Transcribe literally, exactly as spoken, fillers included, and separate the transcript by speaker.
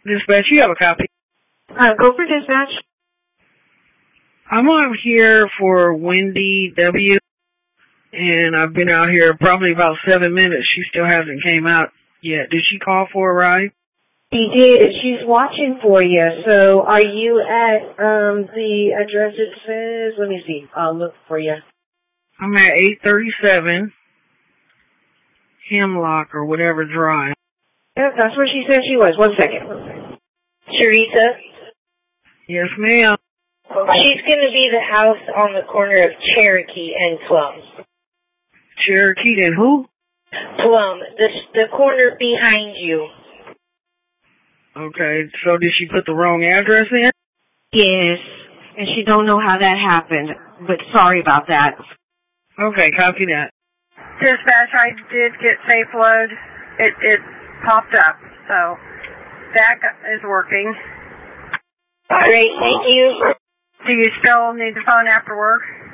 Speaker 1: Dispatch, you have a copy.
Speaker 2: Uh, go for dispatch.
Speaker 1: I'm out here for Wendy W. And I've been out here probably about seven minutes. She still hasn't came out yet. Did she call for a ride?
Speaker 2: She did. She's watching for you. So are you at um the address it says? Let me see. I'll look for you.
Speaker 1: I'm at eight thirty-seven Hemlock or whatever Drive.
Speaker 2: Yep, that's where she said she was. One second. Teresa?
Speaker 1: Yes, ma'am.
Speaker 2: She's going to be the house on the corner of Cherokee and Plum.
Speaker 1: Cherokee and who?
Speaker 2: Plum. The, the corner behind you.
Speaker 1: Okay, so did she put the wrong address in?
Speaker 2: Yes, and she don't know how that happened, but sorry about that.
Speaker 1: Okay, copy that.
Speaker 3: Dispatch, I did get safe load. It, it popped up, so that is working.
Speaker 2: Great, thank you.
Speaker 3: Do you still need the phone after work?